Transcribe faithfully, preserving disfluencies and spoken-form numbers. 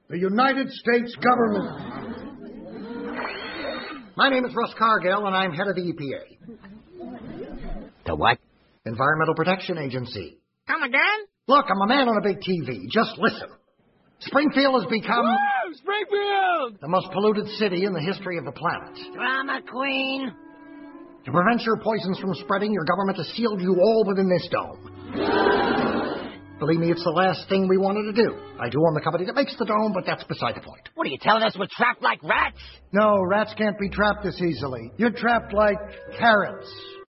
The United States government. My name is Russ Cargill, and I'm head of the E P A. The what? Environmental Protection Agency. Come again? Look, I'm a man on a big T V. Just listen. Springfield has become... Woo! Springfield! the most polluted city in the history of the planet. Drama queen. To prevent your poisons from spreading, your government has sealed you all within this dome. Believe me, it's the last thing we wanted to do. I do own the company that makes the dome, but that's beside the point. What are you telling us? We're trapped like rats? No, rats can't be trapped this easily. You're trapped like carrots.